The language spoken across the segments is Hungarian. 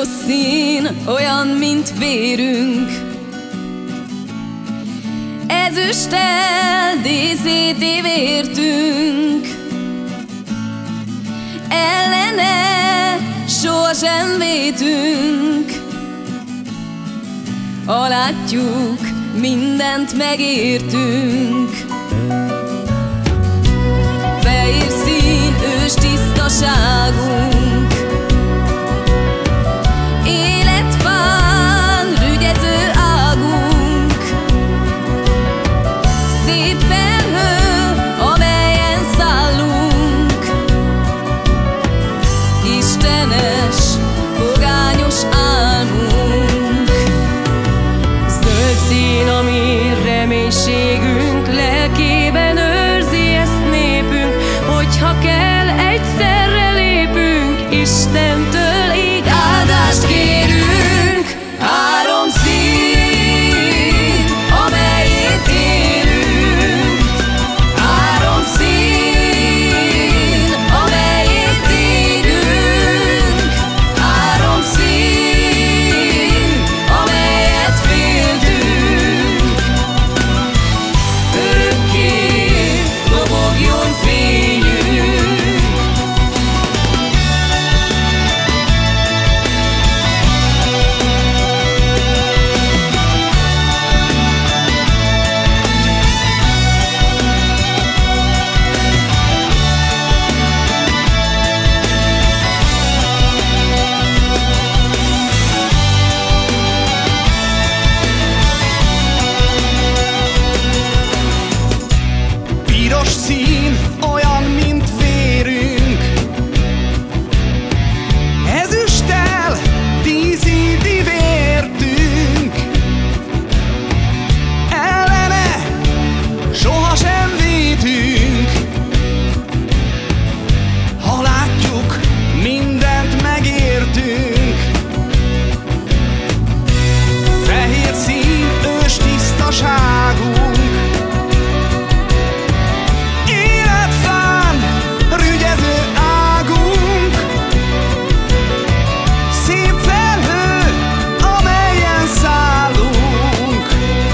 Piros szín, olyan, mint vérünk, ezüsttel díszíti vértünk. Ellene sohasem vétünk, ha látjuk, mindent megértünk. Fehér szín, ős tisztaságunk, életfán rügyező águnk. Szép felhő, amelyen szállunk, istenes, pogányos álmunk. Zöld szín, ami reménységünk, lelkében őrzi ezt népünk, hogyha kell, egyszerre lépünk, Istentől így áldást kérünk. Három szín, amelyért élünk, három szín, amelyért égünk, három szín, amelyet féltünk. Örökké lobogjon fényünk. Piros szín, olyan, mint vérünk, ezüsttel díszíti vértünk. Ellene sohasem vétünk, ha látjuk, mindent megértünk. Fehér szín, ős tisztaságunk, életfán rügyező águnk. Szép felhő, amelyen szállunk,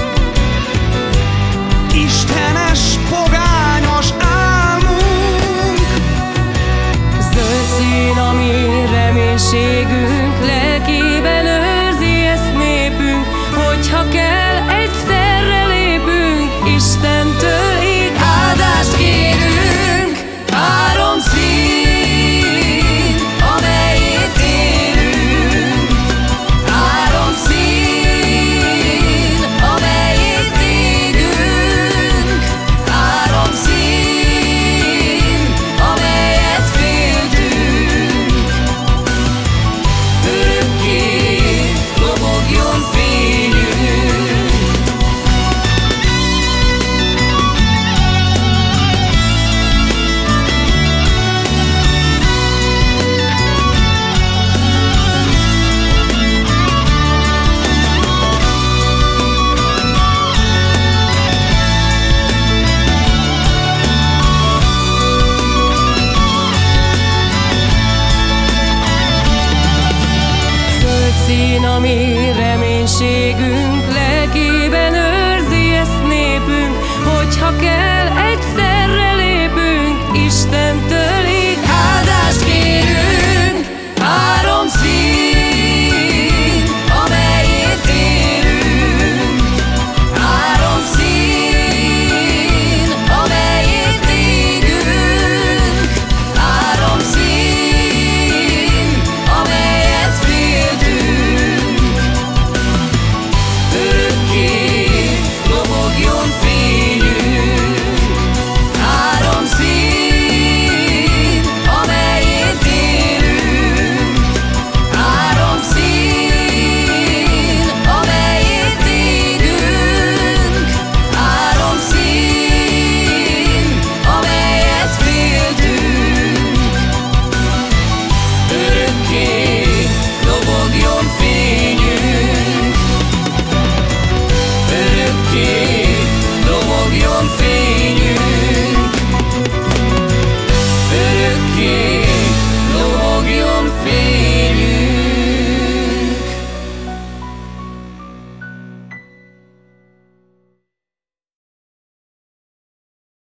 istenes, pogányos álmunk. Zöld szín, ami reménység,